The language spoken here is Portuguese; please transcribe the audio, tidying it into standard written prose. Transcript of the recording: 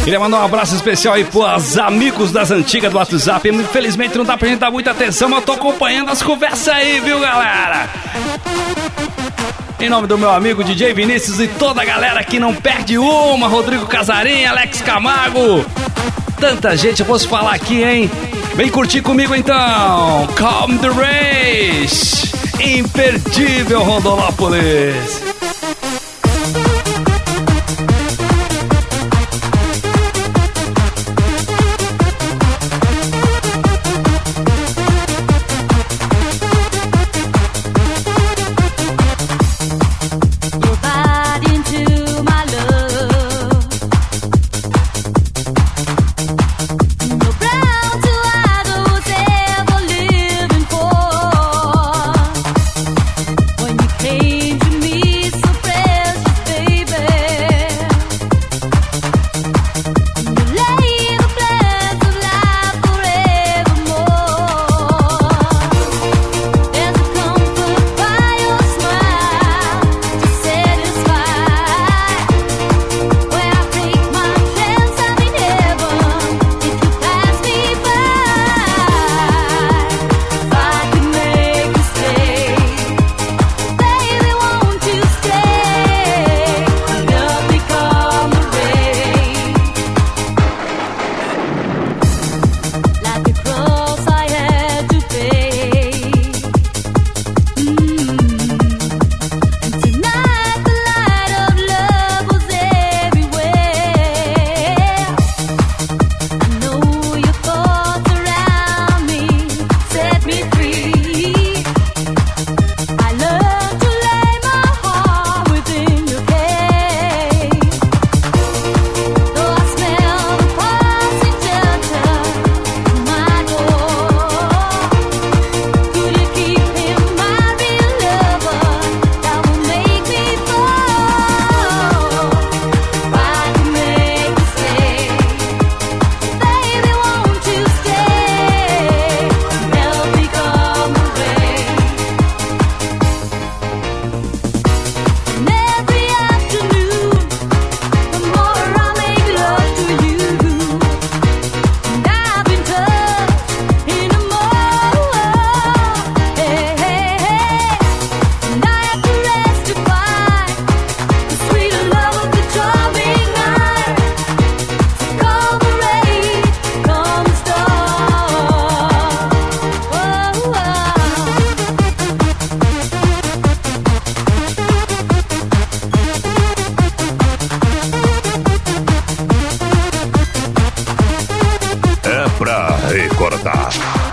Queria mandar um abraço especial aí pros amigos das antigas do WhatsApp. Infelizmente não dá pra gente dar muita atenção, mas eu tô acompanhando as conversas aí, viu, galera? Em nome do meu amigo DJ Vinícius e toda a galera que não perde uma, Rodrigo Casarim, Alex Camargo, tanta gente, eu posso falar aqui, hein? Vem curtir comigo então, Calm the Race, imperdível Rondonópolis. Recordar.